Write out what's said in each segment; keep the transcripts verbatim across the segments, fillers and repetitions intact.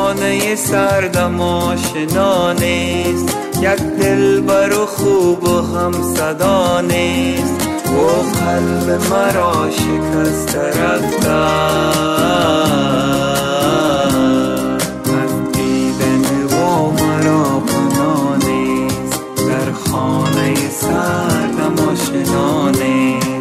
خانه سردم آشنا نیست، یک دلبر و خوب و هم صدا نیست، و قلب مرا شکست رفته از دیدن و مرا پناه نیست، در خانه سردم آشنا نیست.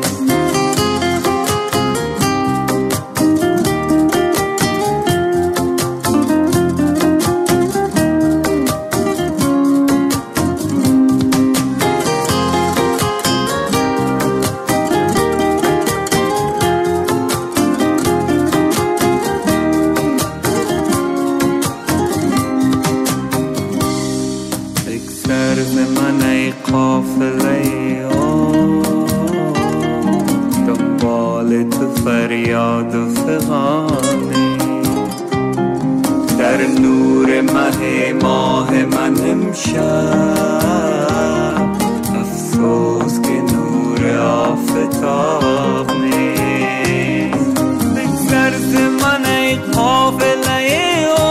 سرز من ای قافله دنبال تو فریاد و فغانی، در نور مه ماه من امشب افسوس که نور آفتاب نیست. سرز من ای قافله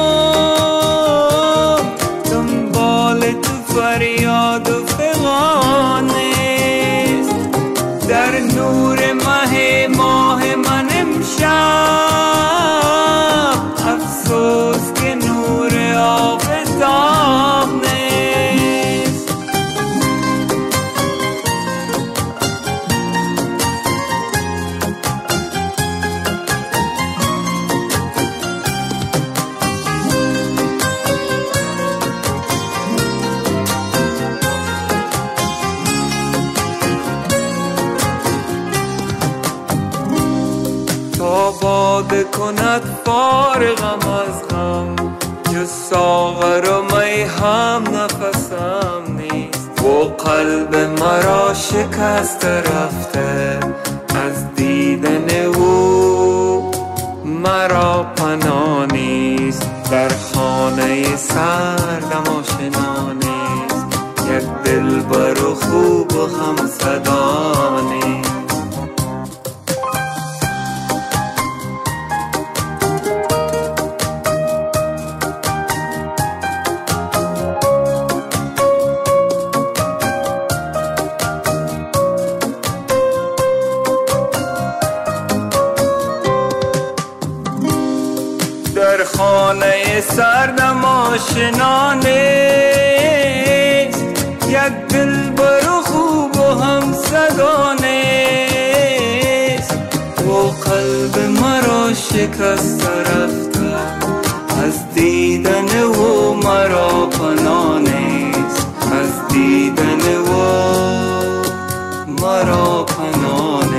فریاد و فغان است، در نور ماه ماه من امشب افسوس که نور آفتاب نیست. تا باده کند فارغم از غم، جز ساغر و می هم نفسم نیست، و قلب مرا شکست رفته از دیدن او مرا پناه نیست، در خانه سردم آشنا نیست، یک دلبر و خوب و هم صدا نیست. در خانه سردم آشنا نیست، یک دلبر و خوب و هم صدا نیست، و قلب مرا شکست رفته از دیدن و مرا پناه نیست، از دیدن و مرا پناه نیست.